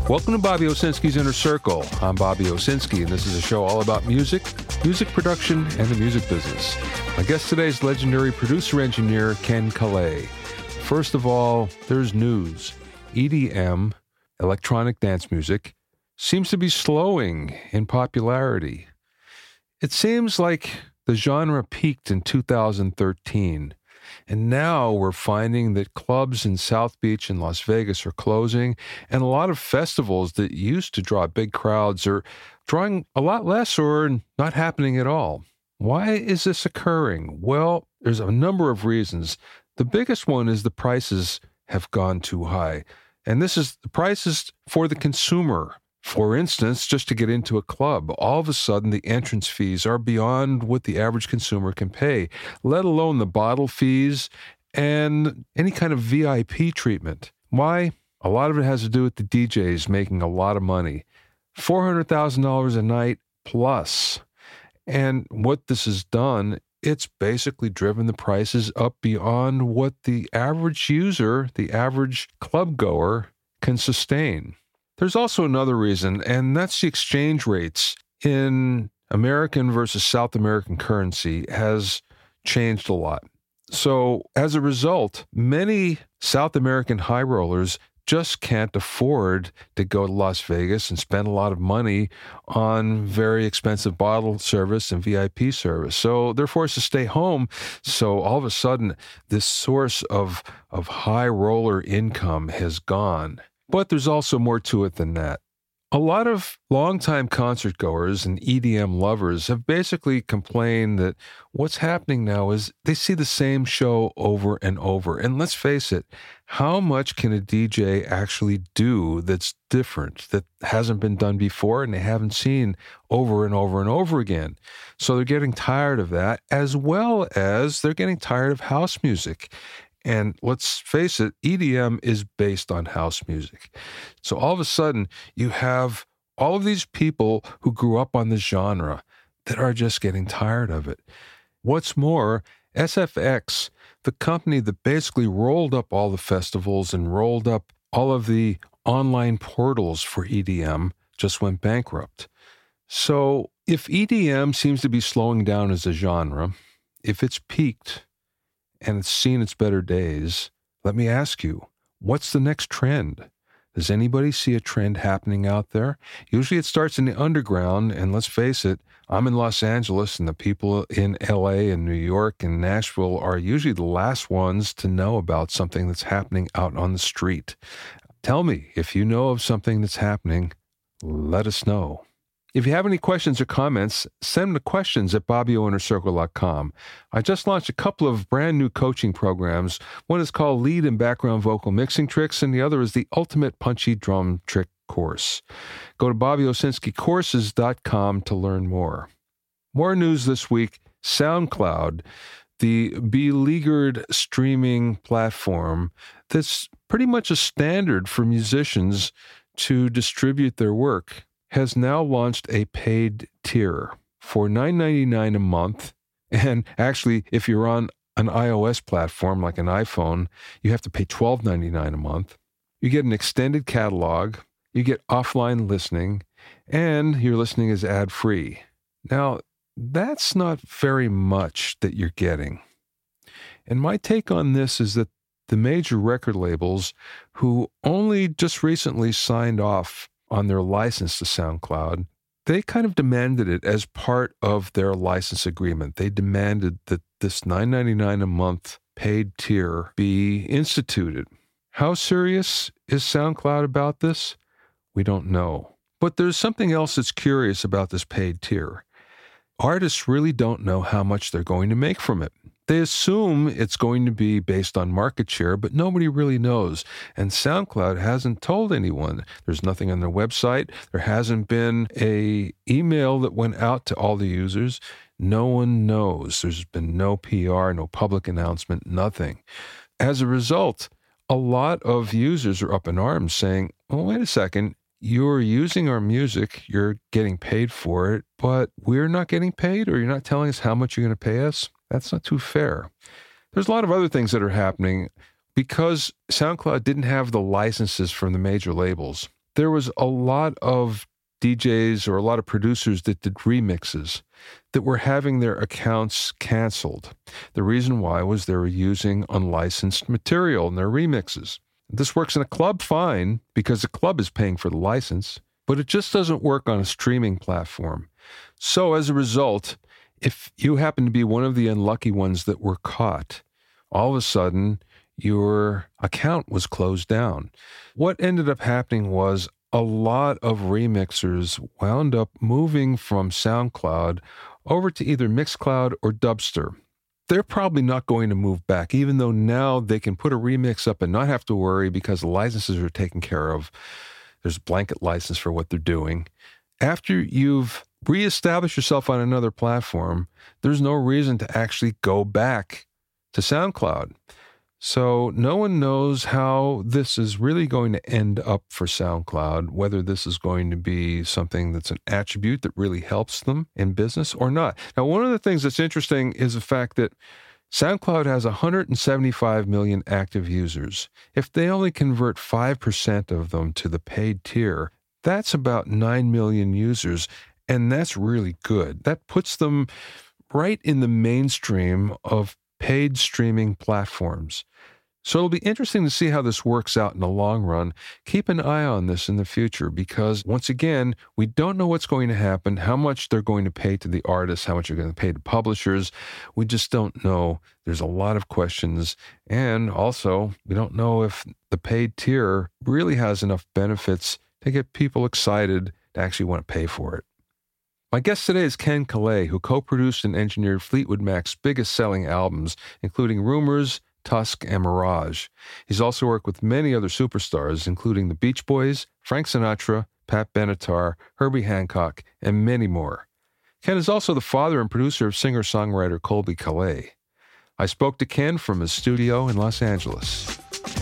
Welcome to Bobby Owsinski's Inner Circle. I'm Bobby Owsinski, and this is a show all about music, music production, and the music business. My guest today is legendary producer-engineer Ken Caillet. First of all, there's news. EDM, electronic dance music, seems to be slowing in popularity. It seems like the genre peaked in 2013. And now we're finding that clubs in South Beach and Las Vegas are closing, and a lot of festivals that used to draw big crowds are drawing a lot less or not happening at all. Why is this occurring? Well, there's a number of reasons. The biggest one is the prices have gone too high. And this is the prices for the consumer. For instance, just to get into a club, all of a sudden the entrance fees are beyond what the average consumer can pay, let alone the bottle fees and any kind of VIP treatment. Why? A lot of it has to do with the DJs making a lot of money. $400,000 a night plus. And what this has done, it's basically driven the prices up beyond what the average user, the average club goer, can sustain. There's also another reason, and that's the exchange rates in American versus South American currency has changed a lot. So as a result, many South American high rollers just can't afford to go to Las Vegas and spend a lot of money on very expensive bottle service and VIP service. So they're forced to stay home. So all of a sudden, this source of high roller income has gone. But there's also more to it than that. A lot of longtime concert goers and EDM lovers have basically complained that what's happening now is they see the same show over and over. And let's face it, how much can a DJ actually do that's different, that hasn't been done before and they haven't seen over and over and over again? So they're getting tired of that, as well as they're getting tired of house music. And let's face it, EDM is based on house music. So all of a sudden, you have all of these people who grew up on the genre that are just getting tired of it. What's more, SFX, the company that basically rolled up all the festivals and rolled up all of the online portals for EDM, just went bankrupt. So if EDM seems to be slowing down as a genre, if it's peaked, and it's seen its better days, let me ask you, what's the next trend? Does anybody see a trend happening out there? Usually it starts in the underground, and let's face it, I'm in Los Angeles, and the people in LA and New York and Nashville are usually the last ones to know about something that's happening out on the street. Tell me, if you know of something that's happening, let us know. If you have any questions or comments, send them to questions@BobbyOInnerCircle.com. I just launched a couple of brand new coaching programs. One is called Lead and Background Vocal Mixing Tricks, and the other is the Ultimate Punchy Drum Trick Course. Go to BobbyOwsinskiCourses.com to learn more. More news this week, SoundCloud, the beleaguered streaming platform that's pretty much a standard for musicians to distribute their work, has now launched a paid tier for $9.99 a month. And actually, if you're on an iOS platform like an iPhone, you have to pay $12.99 a month. You get an extended catalog, you get offline listening, and your listening is ad-free. Now, that's not very much that you're getting. And my take on this is that the major record labels who only just recently signed off on their license to SoundCloud, they kind of demanded it as part of their license agreement. They demanded that this $9.99 a month paid tier be instituted. How serious is SoundCloud about this? We don't know. But there's something else that's curious about this paid tier. Artists really don't know how much they're going to make from it. They assume it's going to be based on market share, but nobody really knows. And SoundCloud hasn't told anyone. There's nothing on their website. There hasn't been an email that went out to all the users. No one knows. There's been no PR, no public announcement, nothing. As a result, a lot of users are up in arms saying, well, wait a second. You're using our music, you're getting paid for it, but we're not getting paid, or you're not telling us how much you're going to pay us? That's not too fair. There's a lot of other things that are happening. Because SoundCloud didn't have the licenses from the major labels, there was a lot of DJs or a lot of producers that did remixes that were having their accounts canceled. The reason why was they were using unlicensed material in their remixes. This works in a club fine because the club is paying for the license, but it just doesn't work on a streaming platform. So as a result, if you happen to be one of the unlucky ones that were caught, all of a sudden your account was closed down. What ended up happening was a lot of remixers wound up moving from SoundCloud over to either Mixcloud or Dubster. They're probably not going to move back, even though now they can put a remix up and not have to worry because the licenses are taken care of. There's a blanket license for what they're doing. After you've reestablished yourself on another platform, there's no reason to actually go back to SoundCloud. So no one knows how this is really going to end up for SoundCloud, whether this is going to be something that's an attribute that really helps them in business or not. Now, one of the things that's interesting is the fact that SoundCloud has 175 million active users. If they only convert 5% of them to the paid tier, that's about 9 million users, and that's really good. That puts them right in the mainstream of paid streaming platforms. So it'll be interesting to see how this works out in the long run. Keep an eye on this in the future because, once again, we don't know what's going to happen, how much they're going to pay to the artists, how much they're going to pay to publishers. We just don't know. There's a lot of questions. And also, we don't know if the paid tier really has enough benefits to get people excited to actually want to pay for it. My guest today is Ken Caillet, who co-produced and engineered Fleetwood Mac's biggest selling albums, including Rumors, Tusk, and Mirage. He's also worked with many other superstars, including the Beach Boys, Frank Sinatra, Pat Benatar, Herbie Hancock, and many more. Ken is also the father and producer of singer-songwriter Colbie Caillat. I spoke to Ken from his studio in Los Angeles.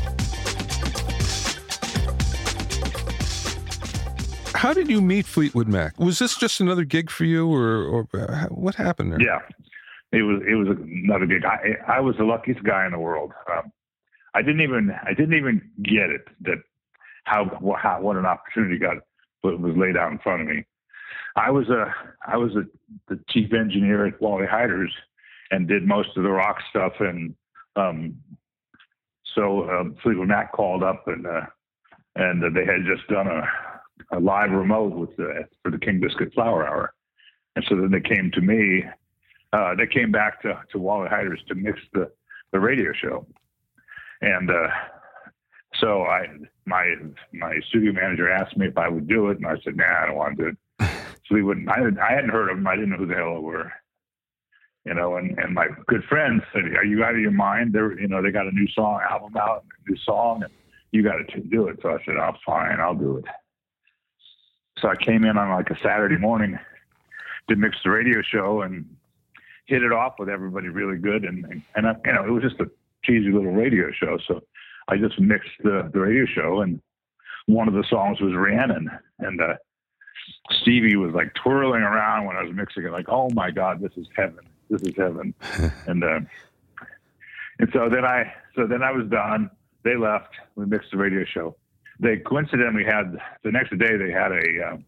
How did you meet Fleetwood Mac? Was this just another gig for you, or what happened there? Yeah, it was another gig. I was the luckiest guy in the world. I didn't even get it that what an opportunity was laid out in front of me. I was the chief engineer at Wally Heider's and did most of the rock stuff, and so Fleetwood Mac called up and they had just done a live remote for the King Biscuit Flower Hour. And so then they came to me, they came back to Wally Heider's to mix the radio show. And so my studio manager asked me if I would do it, and I said, nah, I don't want to do it. Fleetwood, I hadn't heard of them. I didn't know who the hell they were. And my good friends said, are you out of your mind? They got a new album out, a new song, and you got to do it. So I said, oh, fine, I'll do it. So I came in on like a Saturday morning to mix the radio show and hit it off with everybody really good. And it was just a cheesy little radio show. So I just mixed the radio show, and one of the songs was Rhiannon. And Stevie was like twirling around when I was mixing it, like, oh my God, this is heaven. This is heaven. and so then I was done. They left. We mixed the radio show. They coincidentally had the next day they had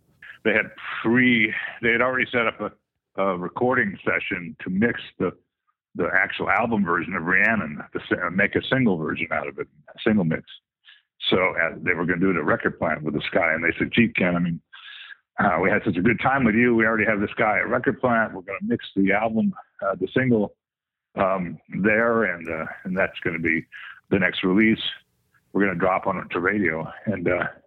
already set up a recording session to mix the actual album version of Rhiannon, to make a single version out of it, a single mix. So they were going to do it at Record Plant with this guy, and they said, gee, Ken, we had such a good time with you. We already have this guy at Record Plant. We're going to mix the album, the single there, and that's going to be the next release. We're going to drop on it to radio. And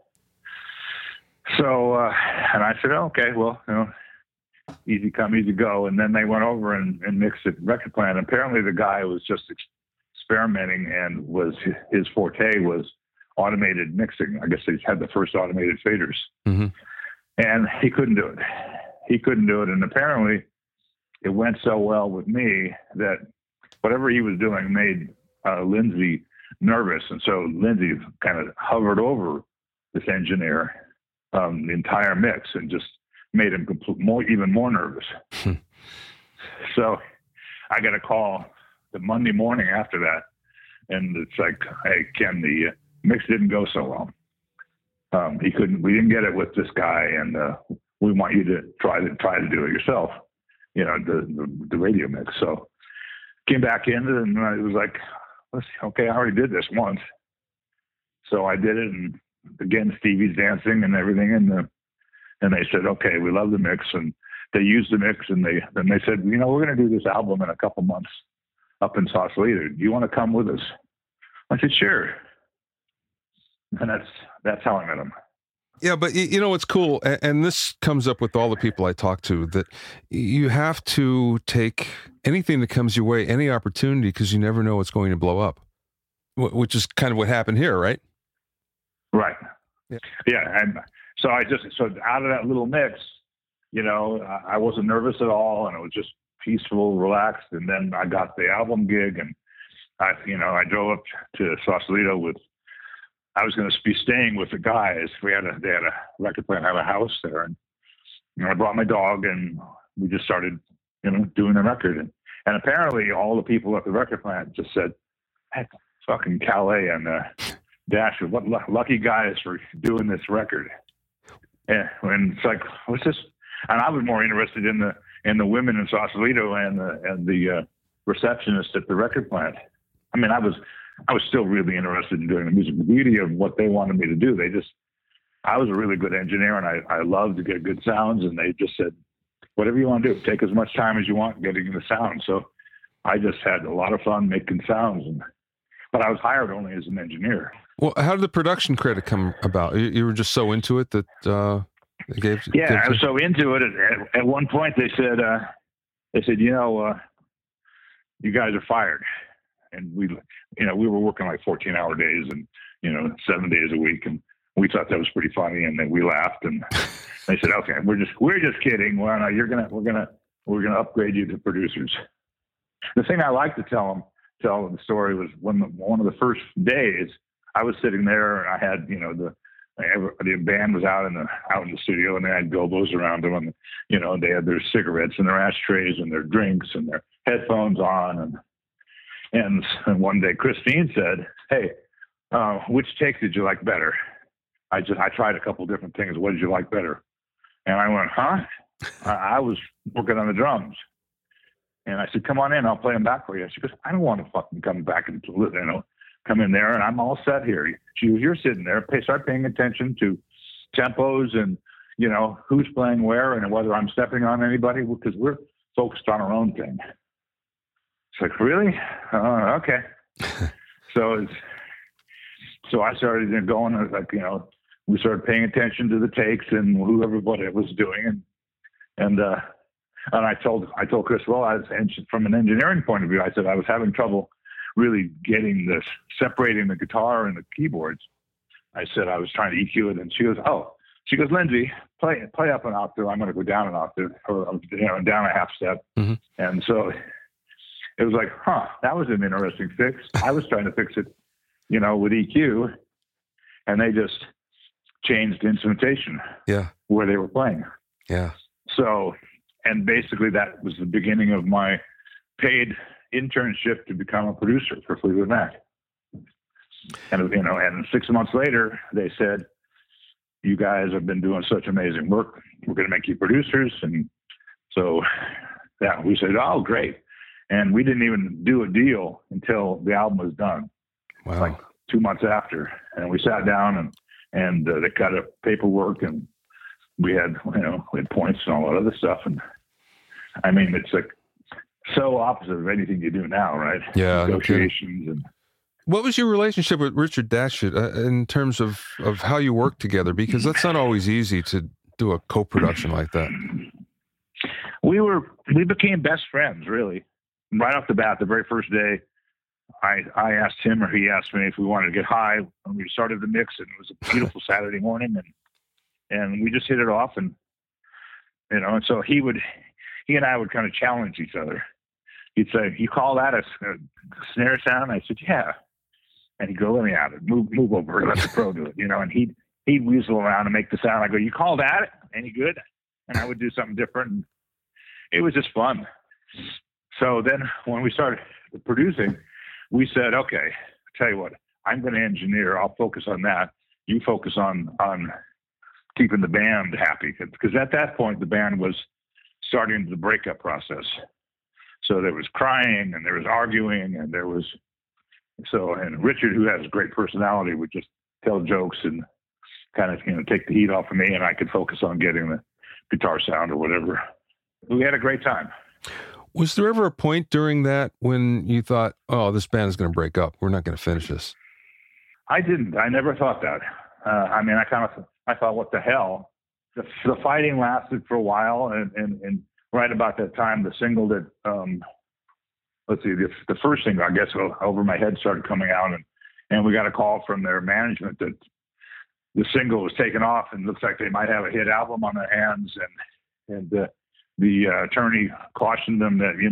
and I said, oh, okay, well, easy come, easy go. And then they went over and mixed at Record Plant. Apparently the guy was just experimenting, and his forte was automated mixing. I guess he had the first automated faders. Mm-hmm. And he couldn't do it. And apparently it went so well with me that whatever he was doing made Lindsay nervous. And so Lindsay kind of hovered over this engineer the entire mix and just made him even more nervous. So I got a call the Monday morning after that, and it's like, hey, Ken, the mix didn't go so well. We didn't get it with this guy, and we want you to try to do it yourself. The radio mix. So came back in, and it was like, okay, I already did this once. So I did it, and again, Stevie's dancing and everything, and they said, okay, we love the mix, and they used the mix, and they said, we're going to do this album in a couple months up in Sausalito. Do you want to come with us? I said, sure. And that's how I met him. Yeah, but what's cool, and this comes up with all the people I talk to, that you have to take anything that comes your way, any opportunity, because you never know what's going to blow up, which is kind of what happened here, right? Right. Yeah. And so so out of that little mix, I wasn't nervous at all, and it was just peaceful, relaxed. And then I got the album gig, and I drove up to Sausalito I was going to be staying with the guys. They had a record plant, had a house there, and I brought my dog, and we just started, doing the record. And apparently, all the people at the record plant just said, "Hey, fucking Calais and Dasher, what lucky guys for doing this record." And it's like, what's this? And I was more interested in the women in Sausalito and the receptionist at the record plant. I mean, I was still really interested in doing the music video and what they wanted me to do. I was a really good engineer, and I loved to get good sounds, and they just said, whatever you want to do, take as much time as you want getting the sound. So I just had a lot of fun making sounds, but I was hired only as an engineer. Well, how did the production credit come about? You were just so into it that they gave. Yeah, I was so into it. At one point, they said, you guys are fired. And we were working like 14-hour days and 7 days a week, and we thought that was pretty funny, and then we laughed, and they said, "Okay, we're just kidding. Well, no, we're gonna upgrade you to producers." The thing I like to tell the story was one of the first days I was sitting there, and I had the band was out in the studio, and they had gobos around them, and they had their cigarettes and their ashtrays and their drinks and their headphones on, and one day Christine said, "Hey, which take did you like better?" I tried a couple different things. What did you like better? And I went, "Huh?" I was working on the drums. And I said, "Come on in. I'll play them back for you." She goes, "I don't want to fucking come back and come in there, and I'm all set here." She goes, "You're sitting there. Start paying attention to tempos and, who's playing where and whether I'm stepping on anybody, because we're focused on our own thing." It's like, really? Okay. So I started going, we started paying attention to the takes and who everybody was doing. And I told Chris, well, from an engineering point of view, I said I was having trouble really separating the guitar and the keyboards. I said I was trying to EQ it, and she goes, "Lindsey, play up an octave. I'm going to go down an octave, or down a half step." Mm-hmm. And so it was like, that was an interesting fix. I was trying to fix it, with EQ, and they just changed instrumentation. Yeah. Where they were playing. Yeah. So, and basically that was the beginning of my paid internship to become a producer for Fleetwood Mac. And, and 6 months later, they said, "You guys have been doing such amazing work. We're going to make you producers." And so, yeah, we said, "Oh, great." And we didn't even do a deal until the album was done. Wow. Like 2 months after. And we sat down and they cut up paperwork, and we had points and all that other stuff. And I mean, it's like so opposite of anything you do now, right? Yeah. Negotiations. And what was your relationship with Richard Dashut in terms of how you work together? Because that's not always easy to do a co-production like that. We became best friends, really. Right off the bat, the very first day, I asked him, or he asked me, if we wanted to get high when we started the mix, and it was a beautiful Saturday morning, and we just hit it off, and and so he and I would kind of challenge each other. He'd say, "You call that a snare sound?" I said, "Yeah," and he'd go, "Let me out it. Move over, let the pro do it," and he'd weasel around and make the sound. I go, "You call that any good?" And I would do something different. And it was just fun. So then when we started producing, we said, "Okay, tell you what, I'm going to engineer. I'll focus on that. you focus on keeping the band happy, because at that point the band was starting the breakup process. So there was crying and there was arguing and and Richard, who has a great personality, would just tell jokes and kind of, take the heat off of me, and I could focus on getting the guitar sound or whatever. We had a great time. Was there ever a point during that when you thought, oh, this band is going to break up, we're not going to finish this? I didn't. I never thought that. I thought, what the hell? The fighting lasted for a while, and right about that time, the single that, the first single, I guess, Over My Head started coming out, and we got a call from their management that the single was taken off and looks like they might have a hit album on their hands, and the attorney cautioned them that,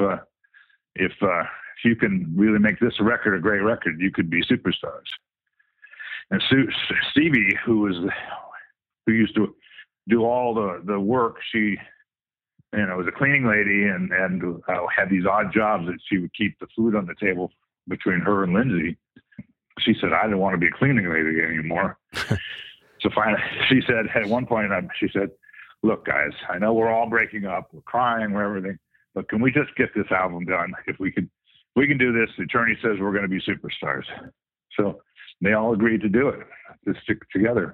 if you can really make this record a great record, you could be superstars. And Stevie, who used to do all the work, she, was a cleaning lady and had these odd jobs that she would keep the food on the table between her and Lindsay. She said, I didn't want to be a cleaning lady anymore. So finally, she said, at one point, she said, look, guys, I know we're all breaking up, we're crying, we're everything, but can we just get this album done? If we can do this, the attorney says we're going to be superstars. So they all agreed to do it, to stick together.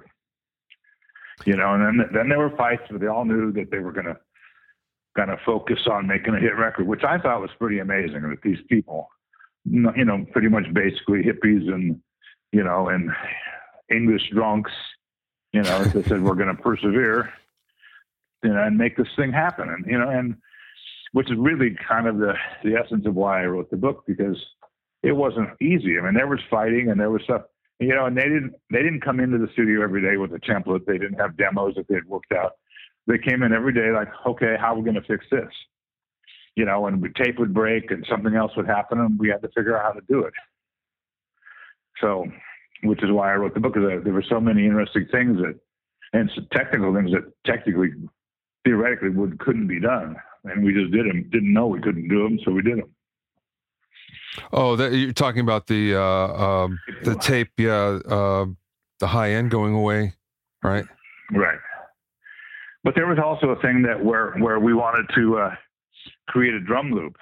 And then there were fights, but they all knew that they were going to kind of focus on making a hit record, which I thought was pretty amazing. That these people, pretty much basically hippies and English drunks, they said we're going to persevere, and make this thing happen, and which is really kind of the essence of why I wrote the book, because it wasn't easy. I mean, there was fighting and there was stuff, and they didn't come into the studio every day with a template. They didn't have demos that they had worked out. They came in every day like, okay, how are we going to fix this? And the tape would break and something else would happen, and we had to figure out how to do it. So, which is why I wrote the book, because there were so many interesting things and some technical things that theoretically couldn't be done. And we just did them. Didn't know we couldn't do them, so we did them. Oh, you're talking about the tape, the high end going away, right? Right. But there was also a thing that where we wanted to create a drum loop,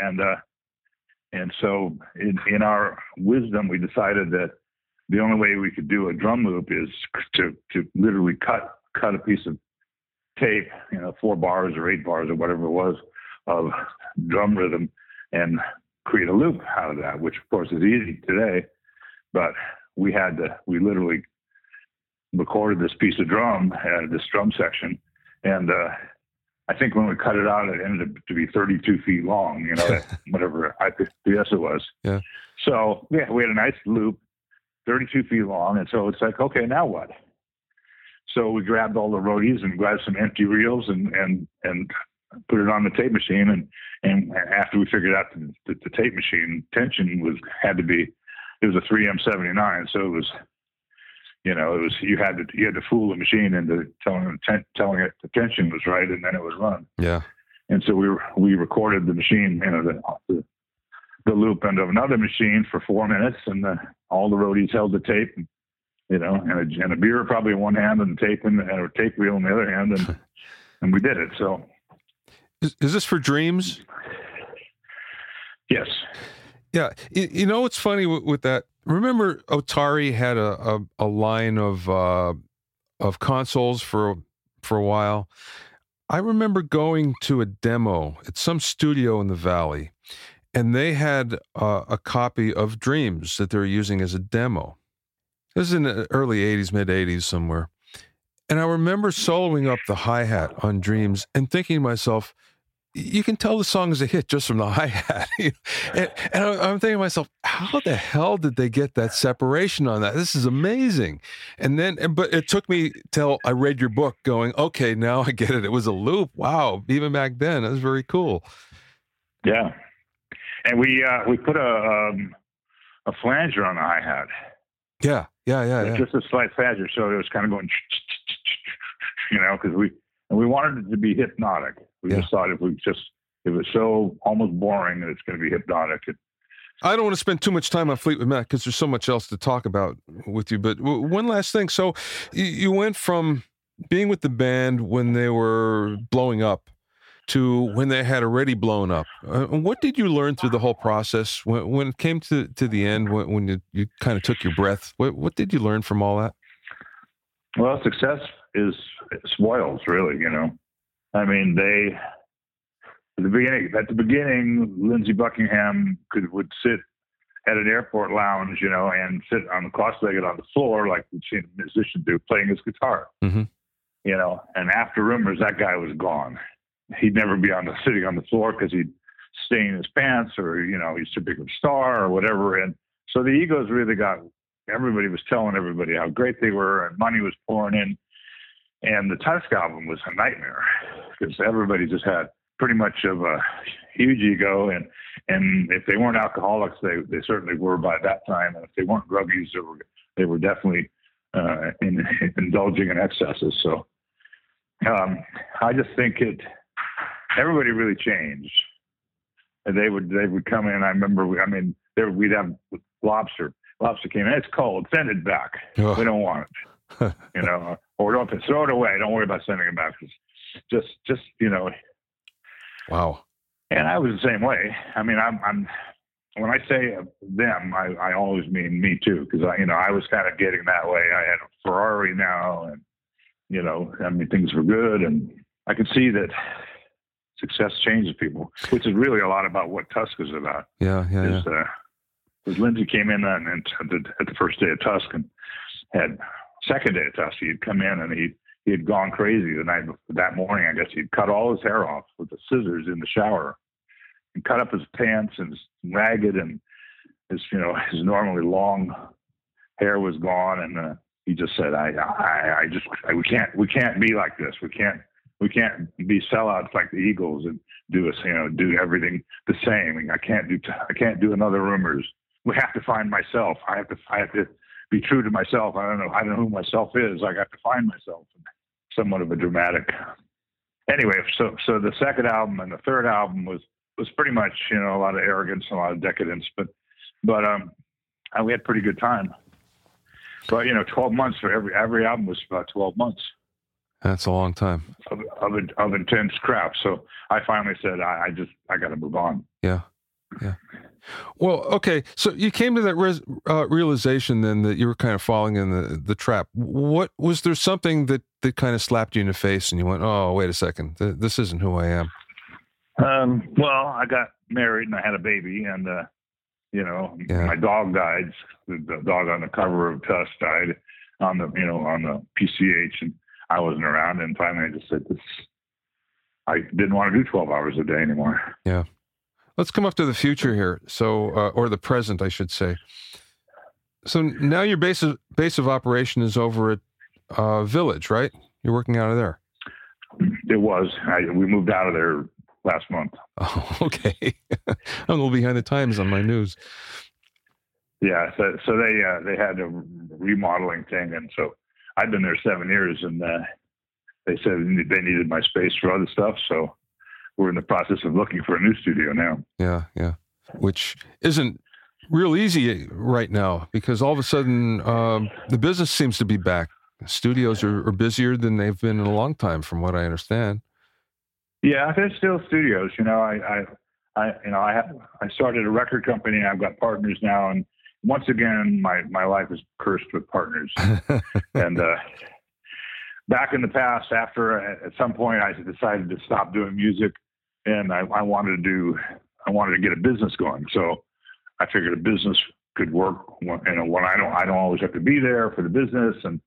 and so in our wisdom, we decided that the only way we could do a drum loop is to literally cut a piece of tape, 4 bars or 8 bars or whatever it was of drum rhythm, and create a loop out of that, which of course is easy today, but we literally recorded this piece of drum, this drum section, and I think when we cut it out, it ended up to be 32 feet long, whatever IPS it was. Yeah. So yeah, we had a nice loop, 32 feet long, and so it's like, okay, now what? So we grabbed all the roadies and grabbed some empty reels and put it on the tape machine. And after we figured out that the tape machine tension it was a 3M79. So it was, you had to fool the machine into telling it the tension was right, and then it was run. Yeah. And so we recorded the machine, the loop end of another machine for 4 minutes, and all the roadies held the tape. And a beer probably in one hand and a tape reel in the other hand, and we did it. So, is this for Dreams? Yes. Yeah. What's funny with that? Remember, Otari had a line of consoles for a while. I remember going to a demo at some studio in the Valley, and they had a copy of Dreams that they were using as a demo. This is in the early 80s, mid 80s somewhere. And I remember soloing up the hi-hat on Dreams and thinking to myself, you can tell the song is a hit just from the hi-hat. and I'm thinking to myself, how the hell did they get that separation on that? This is amazing. But it took me till I read your book going, okay, now I get it. It was a loop. Wow. Even back then, that was very cool. Yeah. And we put a flanger on the hi-hat. Yeah. Just a slight flanger, so it was kind of going, because we wanted it to be hypnotic. We just thought if it was so almost boring that it's going to be hypnotic. I don't want to spend too much time on Fleetwood Mac because there's so much else to talk about with you. But one last thing. So you went from being with the band when they were blowing up to when they had already blown up. What did you learn through the whole process when it came to the end, when you kind of took your breath? What did you learn from all that? Well, success is spoils, really, you know. I mean, at the beginning, Lindsey Buckingham would sit at an airport lounge, you know, and sit on the cross-legged on the floor like we've seen a musician do, playing his guitar, you know. And after Rumors, that guy was gone. He'd never be sitting on the floor because he'd stain his pants, or, you know, he's too big of a star or whatever. And so the egos really everybody was telling everybody how great they were, and money was pouring in. And the Tusk album was a nightmare because everybody just had pretty much of a huge ego. And if they weren't alcoholics, they certainly were by that time. And if they weren't druggies, they were definitely indulging in excesses. So I just think everybody really changed. And they would come in. I remember, we'd have Lobster. Lobster came in. It's cold. Send it back. Oh. We don't want it. You know, or don't throw it away. Don't worry about sending it back. Just you know. Wow. And I was the same way. I mean, I'm when I say them, I always mean me too, because I was kind of getting that way. I had a Ferrari now, and you know, I mean, things were good, and I could see that success changes people, which is really a lot about what Tusk is about. Yeah. Because Lindsey came in and at the first day of Tusk, and had second day of Tusk, he'd come in and he had gone crazy the night before. That morning, I guess he'd cut all his hair off with the scissors in the shower, and cut up his pants, and ragged, and his normally long hair was gone, and he just said, we can't be like this. We can't be sellouts like the Eagles and do everything the same. I can't do another Rumors. We have to find myself. I have to be true to myself. I don't know who myself is. I got to find myself. Somewhat of a dramatic. Anyway, so the second album and the third album was pretty much, you know, a lot of arrogance, a lot of decadence, but we had pretty good time. But 12 months for every album was about 12 months. That's a long time of intense crap. So I finally said, I got to move on. Yeah. Well, okay. So you came to that realization then that you were kind of falling in the trap. What was there something that kind of slapped you in the face and you went, oh, wait a second, this isn't who I am? Well, I got married and I had a baby, and my dog died. The dog on the cover of Tusk died on the PCH, and I wasn't around. And finally, I just said I didn't want to do 12 hours a day anymore. Yeah. Let's come up to the future here. So, or the present, I should say. So now your base of operation is over at Village, right? You're working out of there. It was. We moved out of there last month. Oh, okay. I'm a little behind the times on my news. Yeah. So they had a remodeling thing, and so I'd been there 7 years, and they said they needed my space for other stuff. So we're in the process of looking for a new studio now. Yeah. Which isn't real easy right now, because all of a sudden the business seems to be back. Studios are busier than they've been in a long time, from what I understand. Yeah, there's still studios. I started a record company, and I've got partners now. And once again, my life is cursed with partners. And back in the past, at some point, I decided to stop doing music, and I wanted to get a business going. So I figured a business could work when I don't always have to be there for the business. And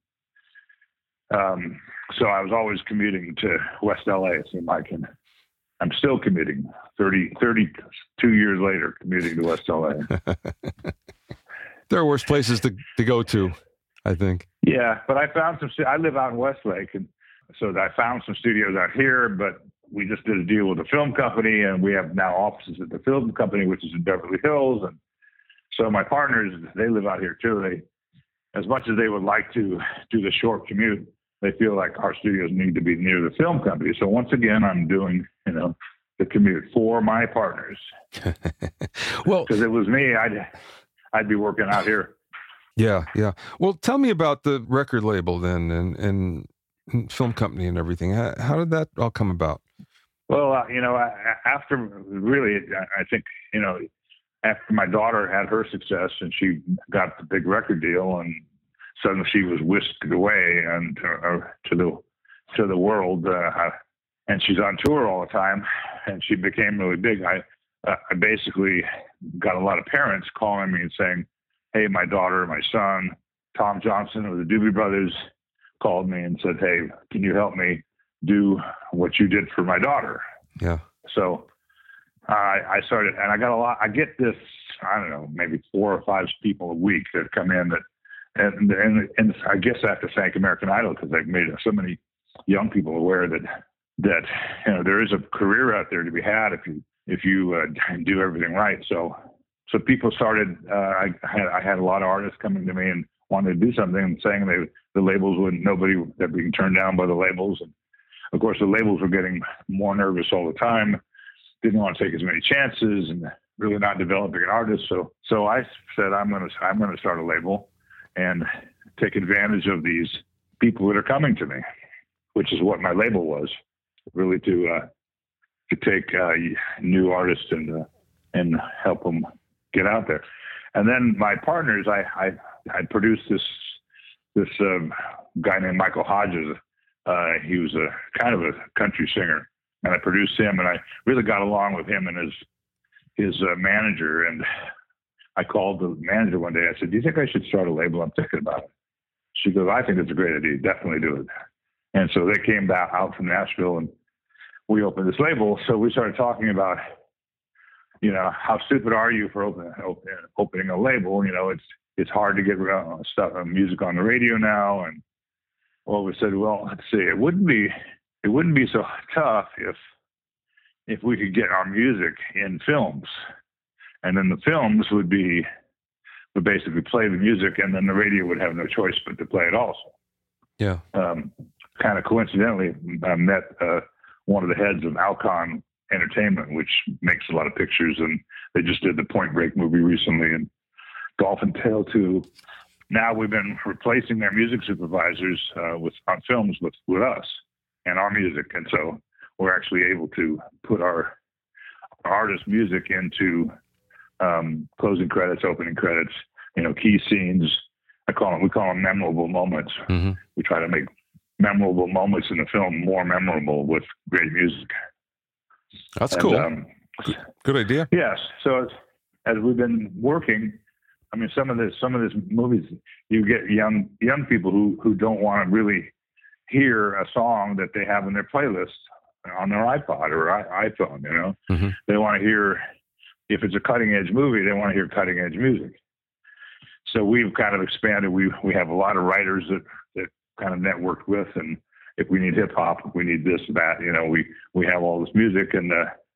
so I was always commuting to West LA. It seemed like, and I'm still commuting 32 years later, commuting to West LA. There are worse places to go to, I think. Yeah, but I found I live out in Westlake, and so I found some studios out here, but we just did a deal with a film company, and we have now offices at the film company, which is in Beverly Hills. And so my partners, they live out here too. As much as they would like to do the short commute, they feel like our studios need to be near the film company. So once again, I'm doing, the commute for my partners. Well, because it was me, I'd be working out here. Yeah. Well, tell me about the record label then, and film company and everything. How did that all come about? Well, after really, I think, after my daughter had her success and she got the big record deal, and suddenly she was whisked away and to the world, and she's on tour all the time, and she became really big. I basically got a lot of parents calling me and saying, "Hey, my daughter, my son, Tom Johnson of the Doobie Brothers, called me and said, 'Hey, can you help me do what you did for my daughter?'" Yeah. So I started, and I got a lot. I get this, I don't know, maybe 4 or 5 people a week that come in and I guess I have to thank American Idol, because they've made so many young people aware that there is a career out there to be had if you do everything right. So people started. I had a lot of artists coming to me and wanted to do something, and saying the labels wouldn't. They're being turned down by the labels, and of course the labels were getting more nervous all the time. Didn't want to take as many chances, and really not developing an artist. So I said, I'm going to start a label and take advantage of these people that are coming to me, which is what my label was, really to take new artists and help them get out there. And then my partners, I produced this guy named Michael Hodges. He was a kind of a country singer, and I produced him, and I really got along with him and his manager. And I called the manager one day. I said, "Do you think I should start a label? I'm thinking about it." She goes, "I think it's a great idea. Definitely do it." And so they came back out from Nashville, and we opened this label. So we started talking about, how stupid are you for opening a label? It's hard to get music on the radio now. And we said, well, let's see, it wouldn't be so tough if we could get our music in films, and then the films would basically play the music, and then the radio would have no choice but to play it also. Yeah. Kind of coincidentally, I met one of the heads of Alcon Entertainment, which makes a lot of pictures, and they just did the Point Break movie recently, and Dolphin Tale 2. Now we've been replacing their music supervisors on films with us and our music, and so we're actually able to put our artist music into closing credits, opening credits, key scenes. We call them memorable moments. Mm-hmm. We try to make memorable moments in the film more memorable with great music. That's cool. Good idea. Yes. So as we've been working, I mean, some of these movies, you get young people who don't want to really hear a song that they have in their playlist on their iPod or iPhone. Mm-hmm. They want to hear, if it's a cutting edge movie, they want to hear cutting edge music. So we've kind of expanded. We have a lot of writers that kind of networked with, and if we need hip hop, if we need this, that, we have all this music, and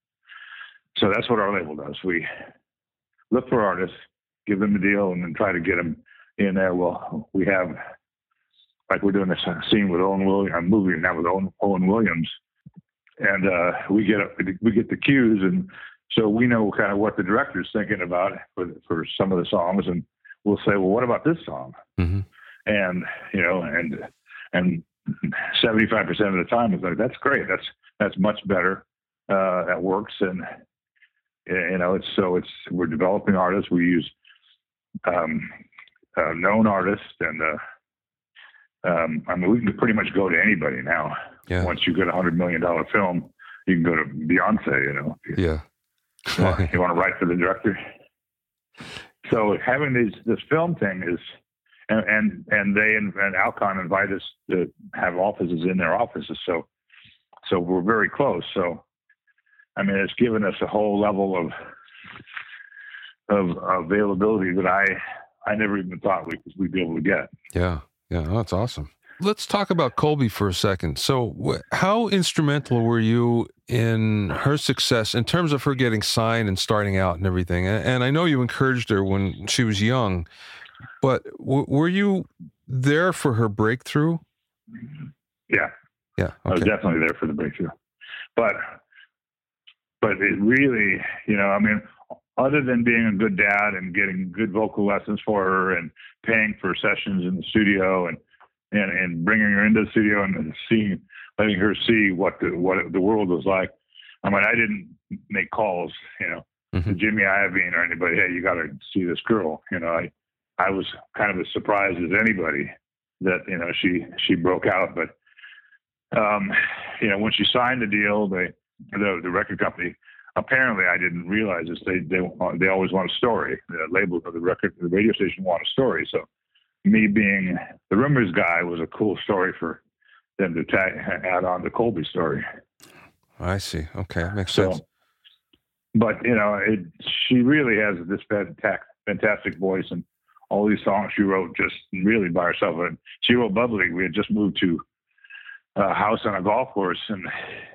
so that's what our label does. We look for artists, give them a deal, and then try to get them in there. Well, we have, like, we're doing this scene with Owen Williams, a movie now with Owen Williams, and we get the cues, and so we know kind of what the director's thinking about for some of the songs, and we'll say, well, what about this song? Mm-hmm. And and 75% of the time it's like, that's great, that's much better, that works, and we're developing artists. We use known artists, and we can pretty much go to anybody now. Yeah. Once you get $100 million film, you can go to Beyonce. Yeah. You want to write for the director. So having this film thing is, and they and Alcon invite us to have offices in their offices. So we're very close. So, I mean, it's given us a whole level of availability that I never even thought we'd be able to get. Yeah. Yeah. Oh, that's awesome. Let's talk about Colby for a second. So how instrumental were you in her success in terms of her getting signed and starting out and everything? And I know you encouraged her when she was young, but were you there for her breakthrough? Yeah. Yeah. Okay. I was definitely there for the breakthrough. But but it really, I mean, other than being a good dad and getting good vocal lessons for her and paying for sessions in the studio and bringing her into the studio and letting her see what the world was like. I mean, I didn't make calls, to Jimmy Iovine or anybody. Hey, you got to see this girl. I was kind of as surprised as anybody that she broke out. But when she signed the deal, the record company. Apparently, I didn't realize this. They always want a story. The label of the radio station want a story. So, me being the rumors guy was a cool story for them to add on the Colby story. I see. Okay, makes sense. But she really has this fantastic voice, and all these songs she wrote just really by herself. And she wrote Bubbly. We had just moved to a house on a golf course, and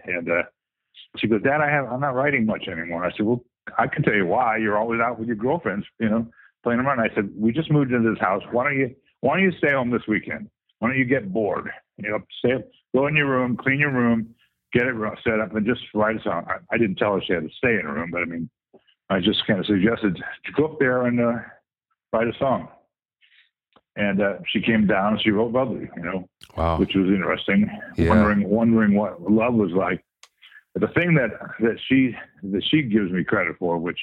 she goes, Dad, I'm not writing much anymore. I said, well, I can tell you why. You're always out with your girlfriends, playing around. I said, we just moved into this house. Why don't you stay home this weekend? Why don't you get bored? Go in your room, clean your room, get it set up, and just write a song. I didn't tell her she had to stay in her room, but I mean, I just kind of suggested to go up there and write a song. And she came down and she wrote Bubbly, wow. Which was interesting. Yeah. Wondering what love was like. The thing that she gives me credit for, which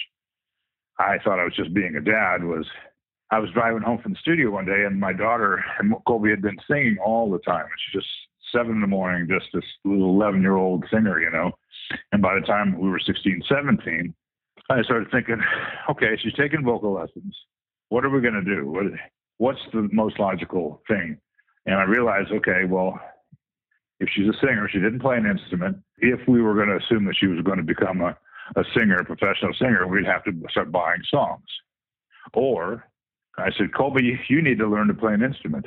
I thought I was just being a dad, was I was driving home from the studio one day, and my daughter and Colby had been singing all the time. And she's just 7 a.m, just this little 11-year-old singer, And by the time we were 16, 17, I started thinking, okay, she's taking vocal lessons. What are we going to do? What's the most logical thing? And I realized, okay, well, if she's a singer, she didn't play an instrument. If we were going to assume that she was going to become a singer, a professional singer, we'd have to start buying songs. Or I said, Colby, you need to learn to play an instrument.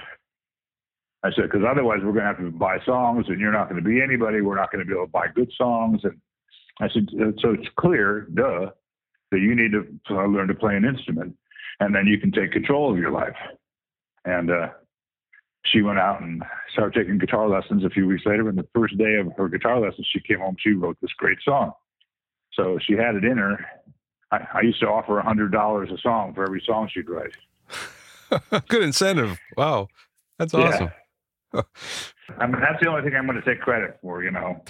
I said, because otherwise we're going to have to buy songs and you're not going to be anybody. We're not going to be able to buy good songs. And I said, so it's clear, that you need to learn to play an instrument, and then you can take control of your life. And she went out and started taking guitar lessons a few weeks later. And the first day of her guitar lessons, she came home, she wrote this great song. So she had it in her. I used to offer $100 a song for every song she'd write. Good incentive. Wow. That's awesome. Yeah. I mean, that's the only thing I'm going to take credit for,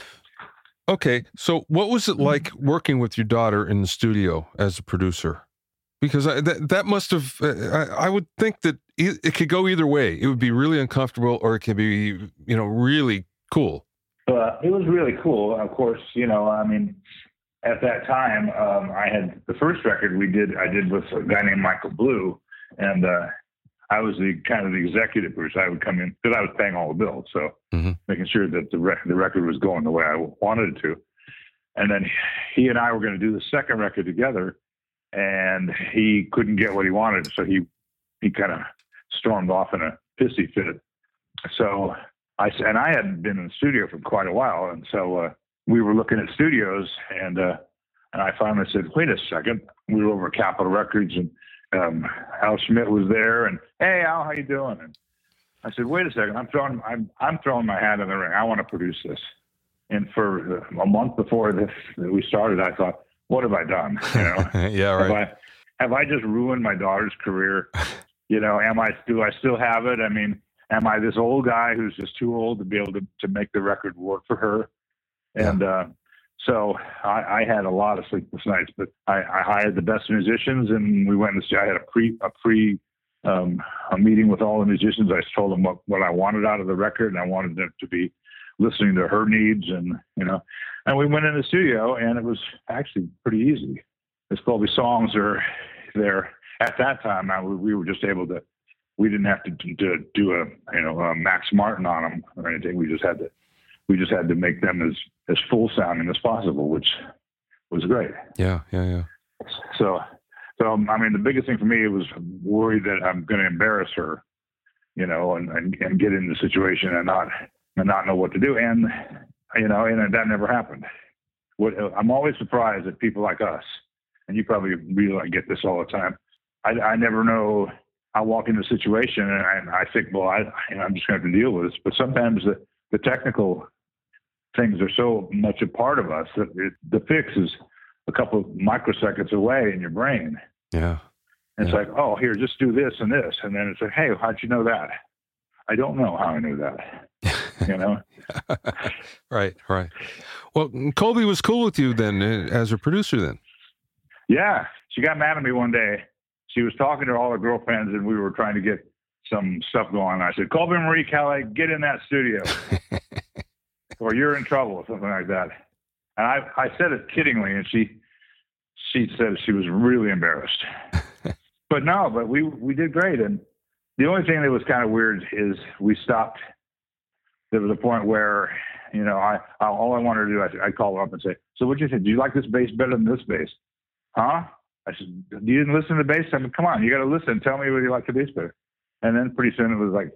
Okay. So what was it like working with your daughter in the studio as a producer? Because that must have, I would think that it could go either way. It would be really uncomfortable, or it could be, really cool. It was really cool. Of course, I mean, at that time, I had the first record I did with a guy named Michael Blue, and I was the executive producer. I would come in because I was paying all the bills, so making sure that the record was going the way I wanted it to. And then he and I were going to do the second record together, and he couldn't get what he wanted, so he kind of stormed off in a pissy fit. So I had been in the studio for quite a while, and so we were looking at studios, and I finally said, "Wait a second." We were over at Capitol Records, and Al Schmidt was there, and "Hey, Al, how you doing?" And I said, "Wait a second, I'm throwing my hat in the ring. I want to produce this." And for a month before we started, I thought, what have I done? Yeah, right. Have I just ruined my daughter's career? Do I still have it? I mean, am I this old guy who's just too old to be able to make the record work for her? And so I had a lot of sleepless nights, but I hired the best musicians, and we went and I had a meeting with all the musicians. I told them what I wanted out of the record, and I wanted them to be listening to her needs, and we went in the studio, and it was actually pretty easy. It's called the songs are there at that time. We were just able to. We didn't have to do a Max Martin on them or anything. We just had to make them as full sounding as possible, which was great. Yeah. So I mean, the biggest thing for me was worried that I'm going to embarrass her, and get in the situation and not know what to do, and that never happened. I'm always surprised at people like us, and you probably really get this all the time. I never know. I walk into a situation and I think, well, I'm just going to have to deal with this. But sometimes the technical things are so much a part of us that the fix is a couple of microseconds away in your brain. Yeah. And it's like, oh, here, just do this and this. And then it's like, hey, how'd you know that? I don't know how I knew that, you know? Right. Well, Colby was cool with you then as a producer then. Yeah. She got mad at me one day. She was talking to all her girlfriends and we were trying to get some stuff going. I said, Colby Marie Calais, get in that studio or you're in trouble or something like that. And I said it kiddingly, and she said she was really embarrassed. But we did great. And the only thing that was kind of weird is we stopped. There was a point where, you know, all I wanted to do, I'd call her up and say, so what'd you think? Do you like this bass better than this bass? Huh? I said, you didn't listen to the bass? I mean, come on, you got to listen. Tell me whether you like the bass better. And then pretty soon it was like,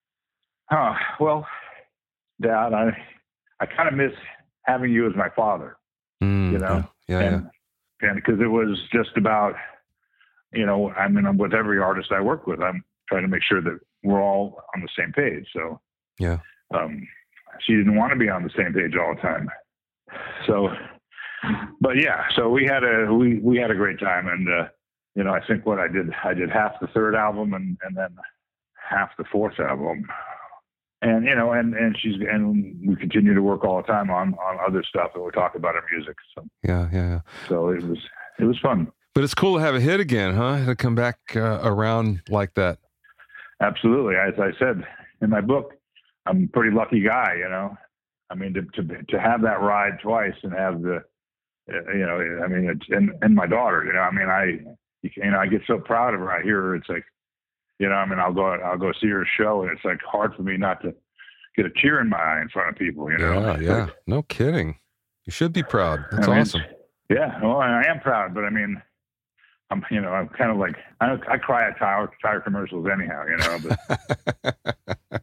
well, Dad, I kind of miss having you as my father, you know? Yeah. And because it was just about, you know, I mean, with every artist I work with, I'm trying to make sure that we're all on the same page. So, yeah. She didn't want to be on the same page all the time. So, but yeah, so we had a great time. And, you know, I think what I did half the third album and then half the fourth album. And, you know, and we continue to work all the time on other stuff, and we talk about our music. So yeah. So it was fun. But it's cool to have a hit again, huh? To come back around like that. Absolutely. As I said in my book, I'm a pretty lucky guy, you know. I mean, to have that ride twice and have the, you know, I mean, it's and my daughter, you know. I mean, I get so proud of her. I hear her. It's like, you know, I mean, I'll go see her show, and it's like hard for me not to get a tear in my eye in front of people, you know? Yeah. No kidding. You should be proud. That's awesome. Yeah. Well, I am proud, but I mean, I'm kind of like, I cry at tire commercials anyhow, you know, but.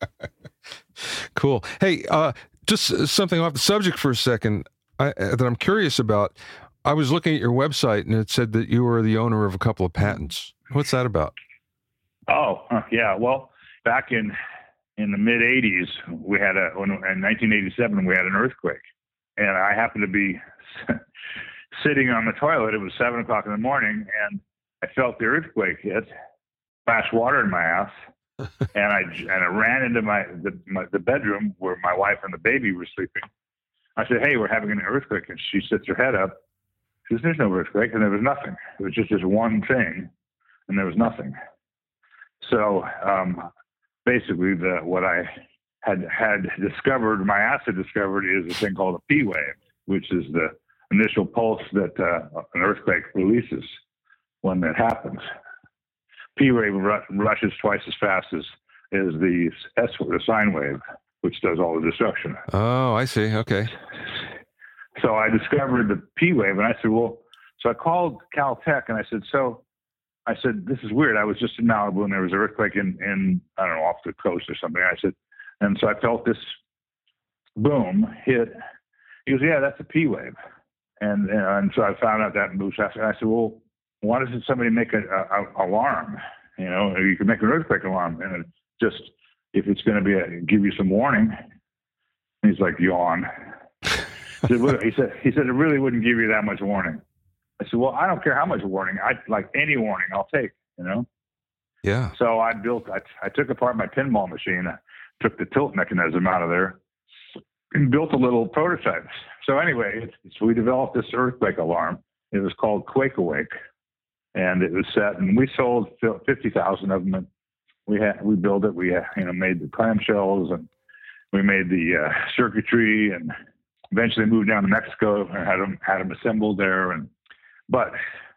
Cool. Hey, just something off the subject for a second that I'm curious about. I was looking at your website and it said that you were the owner of a couple of patents. What's that about? Oh, yeah. Well, back in the mid '80s, in 1987, we had an earthquake, and I happened to be sitting on the toilet. It was 7:00 in the morning, and I felt the earthquake hit, splashed water in my ass, and I ran into the bedroom where my wife and the baby were sleeping. I said, "Hey, we're having an earthquake," and she sits her head up. She says, "There's no earthquake," and there was nothing. It was just this one thing, and there was nothing. So basically, what I had discovered, my acid discovered, is a thing called a P wave, which is the initial pulse that an earthquake releases when that happens. P wave rushes twice as fast as the sine wave, which does all the destruction. Oh, I see. Okay. So I discovered the P wave, and I said, well, so I called Caltech, and I said, this is weird. I was just in Malibu, and there was an earthquake in I don't know, off the coast or something. I said, and so I felt this boom hit. He goes, yeah, that's a P wave. And so I found out that in Moose. I said, well, why doesn't somebody make an alarm? You know, you can make an earthquake alarm, and it just, if it's going to give you some warning. And he's like, yawn. He said it really wouldn't give you that much warning. I said, well, I don't care how much warning. I like any warning I'll take, you know? Yeah. So I took apart my pinball machine, took the tilt mechanism out of there, and built a little prototype. So anyway, we developed this earthquake alarm. It was called Quake Awake, and it was set, and we sold 50,000 of them. We built it. We made the clamshells, and we made the circuitry, and eventually moved down to Mexico and had them assembled there. But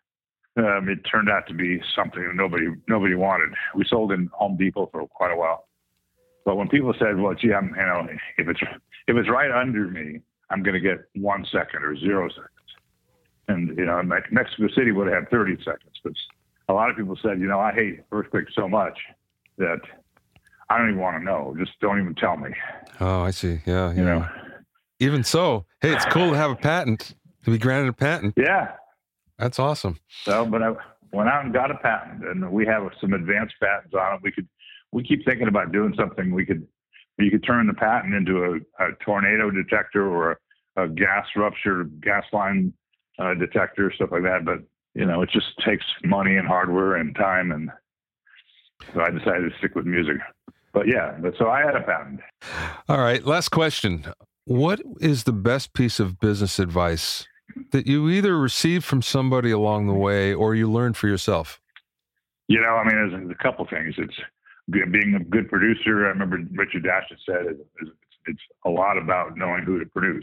it turned out to be something that nobody wanted. We sold in Home Depot for quite a while. But when people said, well, gee, if it's right under me, I'm going to get 1 second or 0 seconds. And, Mexico City would have had 30 seconds. But a lot of people said, I hate earthquakes so much that I don't even want to know. Just don't even tell me. Oh, I see. Yeah. Even so, hey, it's cool to have a patent, to be granted a patent. Yeah. That's awesome. So, but I went out and got a patent, and we have some advanced patents on it. We keep thinking about doing something. You could turn the patent into a tornado detector or a gas line detector, stuff like that. But, it just takes money and hardware and time. And so I decided to stick with music. But so I had a patent. All right. Last question. What is the best piece of business advice that you either received from somebody along the way or you learned for yourself? There's a couple things. It's being a good producer. I remember Richard Dashett said it's a lot about knowing who to produce.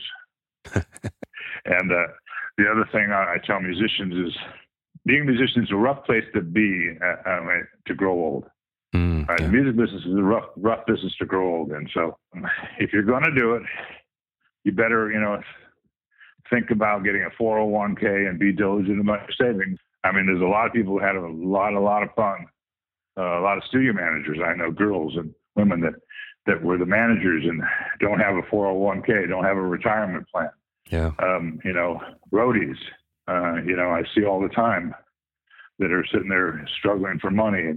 And the other thing I tell musicians is being a musician is a rough place to be to grow old. Right? The music business is a rough business to grow old in. So if you're going to do it, you better, think about getting a 401k and be diligent about your savings. There's a lot of people who had a lot of fun. A lot of studio managers, I know, girls and women that were the managers and don't have a 401k, don't have a retirement plan. Yeah. Roadies, I see all the time that are sitting there struggling for money.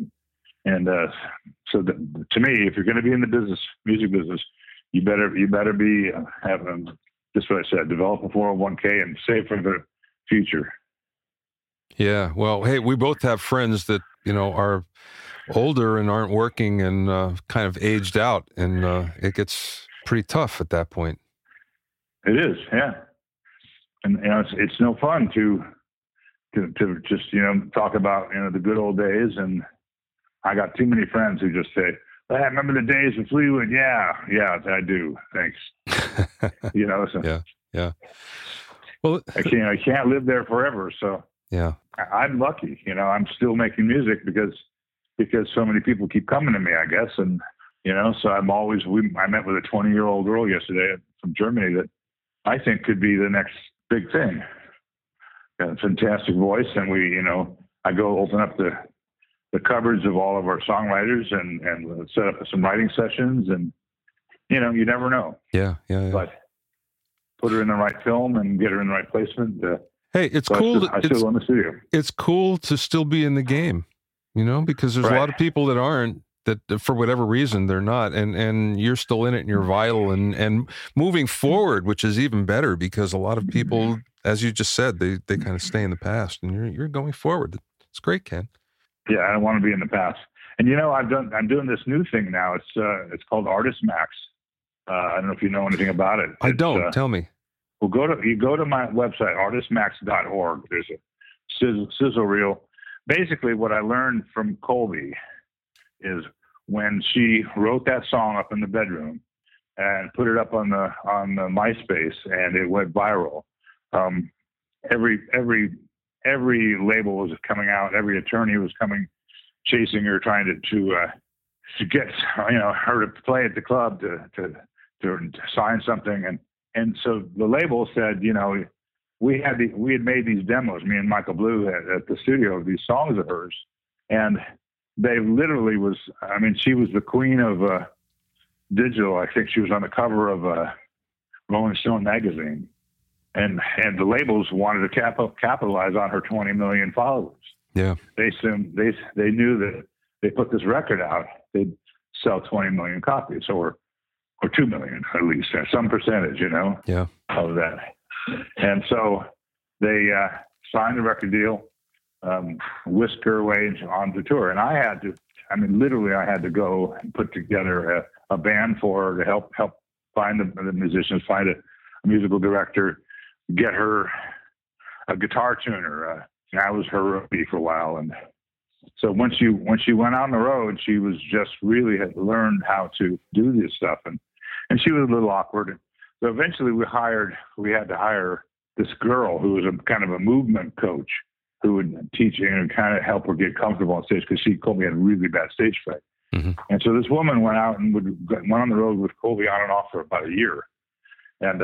So to me, if you're going to be in the music business, you better be having just what I said, develop a 401k and save for the future. Yeah. Well, hey, we both have friends that, are older and aren't working and kind of aged out, and it gets pretty tough at that point. It is, yeah. And it's no fun to just talk about the good old days. And I got too many friends who just say, "I remember the days of Fleetwood." Yeah, I do. Thanks. So yeah. Well, I can't live there forever. So yeah, I'm lucky. I'm still making music because so many people keep coming to me, I guess. And, so I met with a 20-year-old girl yesterday from Germany that I think could be the next big thing. Got a fantastic voice. And I go open up the cupboards of all of our songwriters and set up some writing sessions. And, you never know. Yeah. But put her in the right film and get her in the right placement. Hey, it's cool. I still in the studio. It's cool to still be in the game, because there's a lot of people that aren't, that for whatever reason they're not, and you're still in it and you're vital and moving forward, which is even better because a lot of people, as you just said, they kind of stay in the past and you're going forward. It's great, Ken. Yeah, I don't want to be in the past. And I'm doing this new thing now. It's called Artist Max. I don't know if you know anything about it. I don't. Tell me. Well, go to my website, artistmax.org. There's a sizzle reel. Basically, what I learned from Colby is when she wrote that song up in the bedroom and put it up on the MySpace and it went viral. Every label was coming out. Every attorney was chasing her, trying to get her to play at the club to sign something. And so the label said, we had made these demos, me and Michael Blue at the studio, of these songs of hers. And they literally she was the queen of digital. I think she was on the cover of Rolling Stone magazine. And the labels wanted to capitalize on her 20 million followers. Yeah. They knew that they put this record out, they'd sell 20 million copies or 2 million at least, some percentage, of that. And so they signed the record deal, whisked her away on the tour. And I had to go and put together a band for her to help find the musicians, find a musical director, get her a guitar tuner. And I was her roadie for a while. And so when she went out on the road, she was just really had learned how to do this stuff. And she was a little awkward. So eventually we had to hire this girl who was a kind of a movement coach who would teach her and kind of help her get comfortable on stage because Colby had really bad stage fright. Mm-hmm. And so this woman went out and went on the road with Colby on and off for about a year. And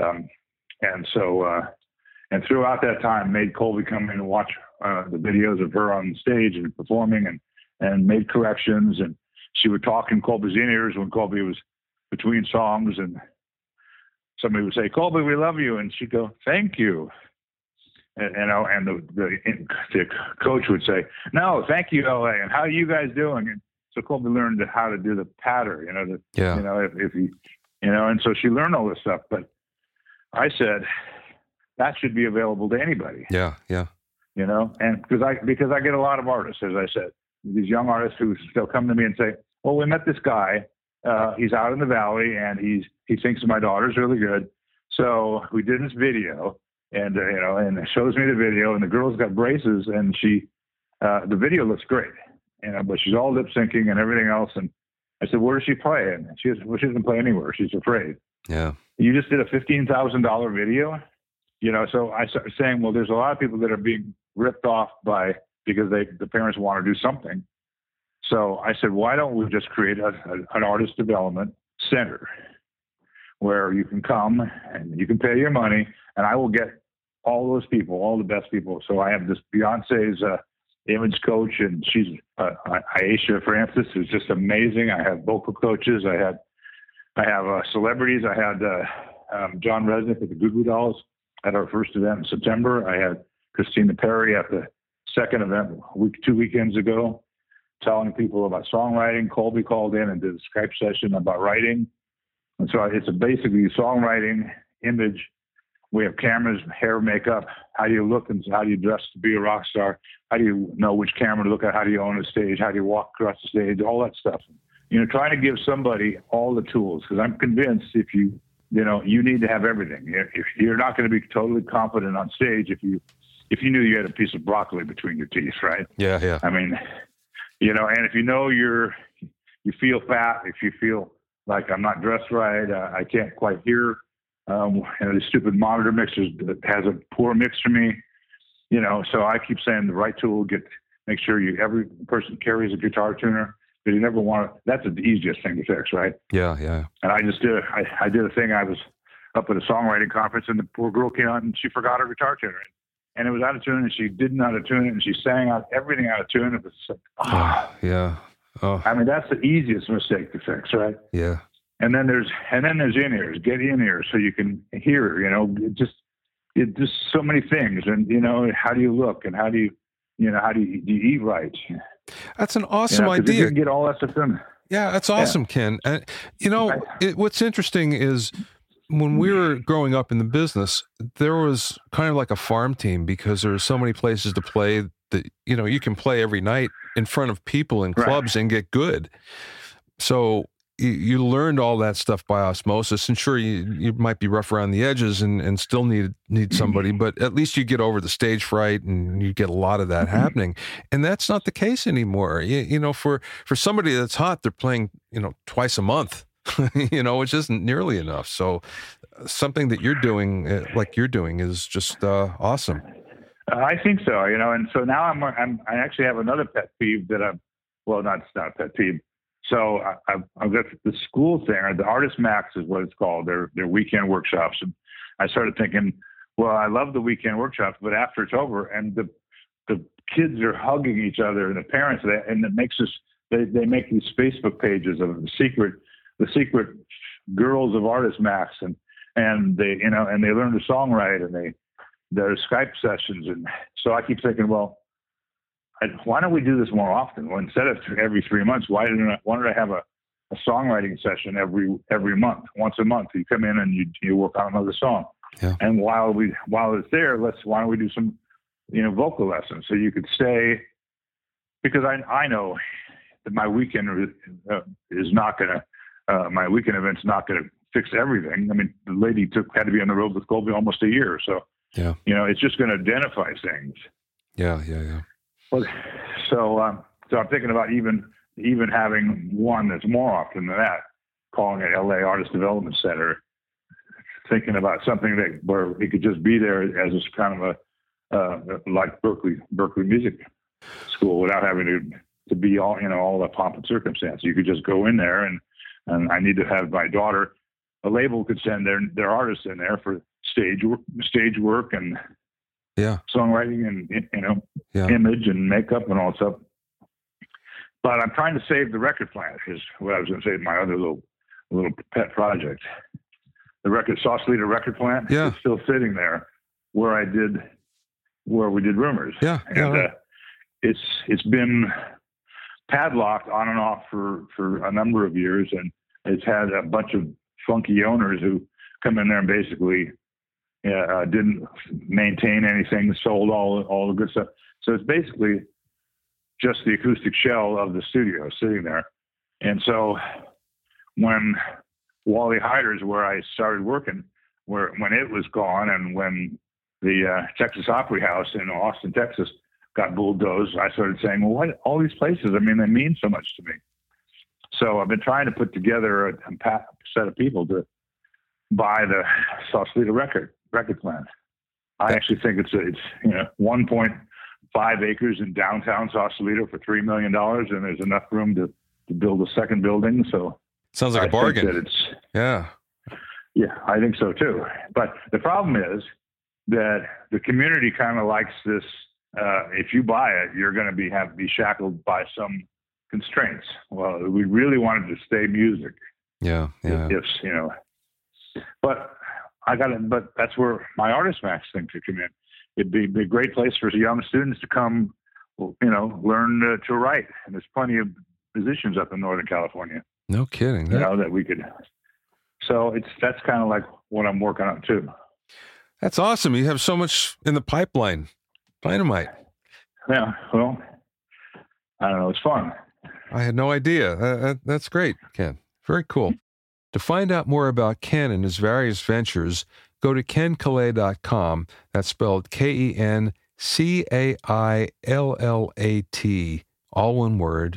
throughout that time made Colby come in and watch the videos of her on stage and performing and made corrections. And she would talk in Colby's ears when Colby was between songs, and somebody would say, "Colby, we love you," and she'd go, "Thank you." And the coach would say, "No, thank you, LA, and how are you guys doing?" And so Colby learned how to do the patter, if he, and so she learned all this stuff. But I said, that should be available to anybody. Yeah, yeah. You know, and because I get a lot of artists, as I said, these young artists who still come to me and say, well, we met this guy. He's out in the valley, and he thinks my daughter's really good. So we did this video, and and it shows me the video, and the girl's got braces, and the video looks great, but she's all lip syncing and everything else. And I said, where does she play? And she doesn't play anywhere. She's afraid. Yeah. You just did a $15,000 video, So I started saying, well, there's a lot of people that are being ripped off because the parents want to do something. So I said, why don't we just create an artist development center where you can come and you can pay your money, and I will get all those people, all the best people. So I have this Beyonce's image coach, and she's Aisha Francis, who's just amazing. I have vocal coaches. I have celebrities. I had John Resnick at the Goo Goo Dolls at our first event in September. I had Christina Perri at the second event 2 weekends ago, telling people about songwriting. Colby called in and did a Skype session about writing. And so it's basically songwriting, image. We have cameras, hair, makeup. How do you look and how do you dress to be a rock star? How do you know which camera to look at? How do you own a stage? How do you walk across the stage? All that stuff. Trying to give somebody all the tools, because I'm convinced if you need to have everything. If you're not going to be totally confident on stage if you knew you had a piece of broccoli between your teeth, right? Yeah, yeah. I mean, and if you feel fat, if you feel like I'm not dressed right, I can't quite hear. The stupid monitor mixers has a poor mix for me. So I keep saying the right tool. Make sure every person carries a guitar tuner. But you never want to. That's the easiest thing to fix, right? Yeah, yeah. And I just did. I did a thing. I was up at a songwriting conference, and the poor girl came out and she forgot her guitar tuner, and it was out of tune, and she didn't know how to tune it, and she sang out everything out of tune. It was like, yeah. Oh. I mean, that's the easiest mistake to fix, right? Yeah. And then there's in-ears. Get in-ears so you can hear. Just so many things, and how do you look, and how do you eat right? That's an awesome idea. You can get all that stuff done. Yeah, that's awesome, yeah. Ken. And what's interesting is when we were growing up in the business, there was kind of like a farm team because there were so many places to play that you can play every night in front of people in clubs and get good. So you learned all that stuff by osmosis, and sure, you might be rough around the edges and still need somebody, but at least you get over the stage fright and you get a lot of that happening. And that's not the case anymore. For somebody that's hot, they're playing, twice a month, which isn't nearly enough. So something that you're doing, is just awesome. I think so, and so now I actually have another pet peeve that it's not a pet peeve. So I've got the school thing, or the Artist Max is what it's called, their weekend workshops. And I started thinking, well, I love the weekend workshops, but after it's over and the kids are hugging each other and the parents, and it makes us, they make these Facebook pages of the secret girls of Artist Max, and they, and they learn to songwrite, and there's Skype sessions. And so I keep thinking, well, why don't we do this more often? Well, instead of every 3 months, why don't I have a songwriting session every month, once a month? You come in and you work on another song. Yeah. And while it's there, why don't we do some, vocal lessons? So you could stay, because I know that my weekend is not going to, my weekend event's not going to fix everything. I mean, the lady had to be on the road with Colby almost a year. So, yeah, it's just going to identify things. Yeah. So I'm thinking about even having one that's more often than that, calling it LA Artist Development Center, thinking about something where it could just be there as a kind of like Berkeley Music School, without having to be all the pomp and circumstance. You could just go in there, and I need to have my daughter, a label could send their artists in there for stage work and songwriting and image and makeup and all that stuff. But I'm trying to save the record plant, is what I was going to say. My other little pet project, the Sauce Leader record plant, is still sitting there where we did Rumors. It's been padlocked on and off for a number of years, and it's had a bunch of funky owners who come in there and basically didn't maintain anything, sold all the good stuff. So it's basically just the acoustic shell of the studio sitting there. And so when Wally Heider's, where I started working, when it was gone, and when the Texas Opry House in Austin, Texas, got bulldozed, I started saying, well, what, all these places, I mean, they mean so much to me. So I've been trying to put together a set of people to buy the Sausalito record plant. I actually think it's 1.5 acres in downtown Sausalito for $3 million, and there's enough room to build a second building. So sounds like a bargain. Yeah, I think so too. But the problem is that the community kind of likes this. If you buy it, you're going to be shackled by some constraints. Well, we really wanted to stay music. Yeah. But but that's where my Artist Max thing could come in. It'd be a great place for young students to come, learn to write. And there's plenty of musicians up in Northern California. No kidding. That we could. So that's kind of like what I'm working on too. That's awesome. You have so much in the pipeline. Dynamite. Yeah. Well, I don't know. It's fun. I had no idea. That's great, Ken. Very cool. To find out more about Ken and his various ventures, go to kencallet.com. That's spelled KENCAILLAT, all one word,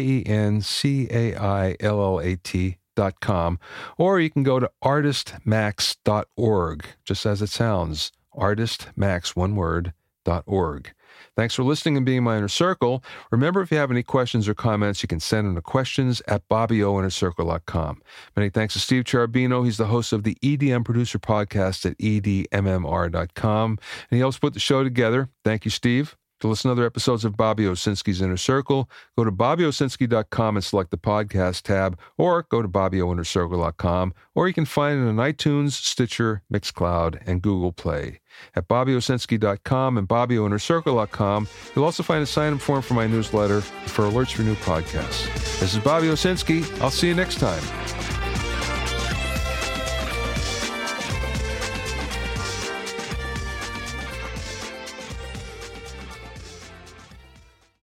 KENCAILLAT.com. Or you can go to artistmax.org, just as it sounds, artistmax, one word, .org. Thanks for listening and being my inner circle. Remember, if you have any questions or comments, you can send them to questions@BobbyOInnerCircle.com. Many thanks to Steve Cherubino. He's the host of the EDM Producer Podcast at EDMMR.com, and he helps put the show together. Thank you, Steve. To listen to other episodes of Bobby Owsinski's Inner Circle, go to BobbyOwsinski.com and select the podcast tab, or go to BobbyOInnerCircle.com, or you can find it on iTunes, Stitcher, Mixcloud, and Google Play. At BobbyOwsinski.com and BobbyOInnerCircle.com, you'll also find a sign-up form for my newsletter for alerts for new podcasts. This is Bobby Owsinski. I'll see you next time.